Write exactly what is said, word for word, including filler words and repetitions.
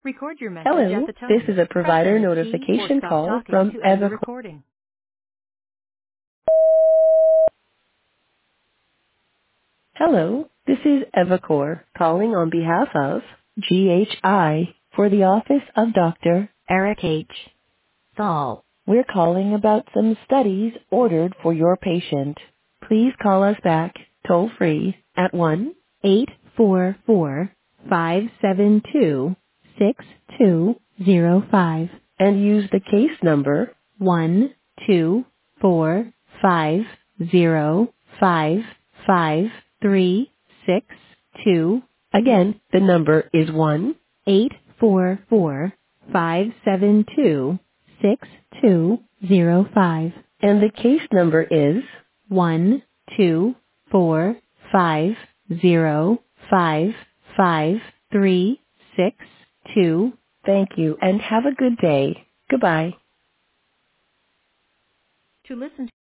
Record your message at Hello, the this tone. is a Press provider any key or notification stop call talking from to end the Evercore. recording. Hello, this is Evercore calling on behalf of G H I for the office of Doctor Eric H. Thal. We're calling about some studies ordered for your patient. Please call us back toll free at one eight four four, five seven two, six two zero five and use the case number one two four five zero five five three six two. Again, the number is one eight four four, five seven two, six two zero five and the case number is one two four five zero five five three six two. Thank you and have a good day. Goodbye. To listen